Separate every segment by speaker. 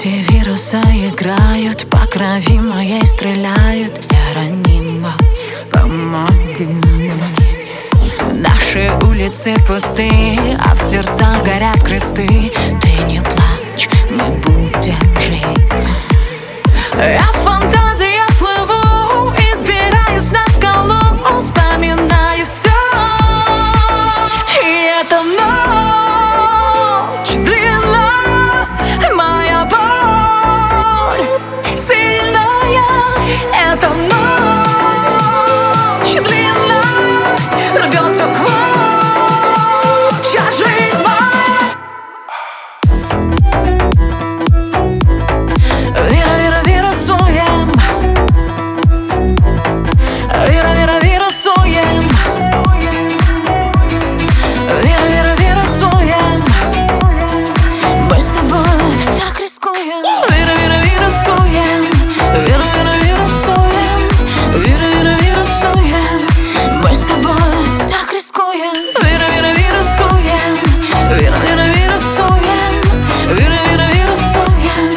Speaker 1: Антивируса играют, по крови моей стреляют. Геронимо, помоги мне. Наши улицы пусты, а в сердцах горят кресты. Ты не плачь, мы будем жить. Я в фантазиях плыву, избираюсь на скалу, вспоминаю все. И эта ночь длинна, моя боль сильная. Эта ночь длинна, рвется клочья жизнь моя. Вира, вирусуем. Вира, вирусуем. Вира, вирусуем. Мы с тобой так рискуем. Вира, вирусуем. Вира, вирусуем. Вира, вирусуем. Мы с тобой так рискуем. Вира, вирусуем. Вира, вирусуем. Вира, вирусуем.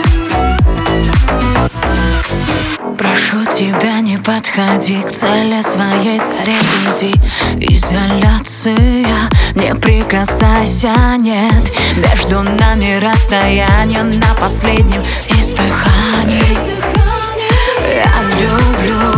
Speaker 1: Прошу тебя, не подходи к цели своей, скорее иди. Изоляция, не прикасайся, нет. Между нами расстояние на последнем издыхании. Я люблю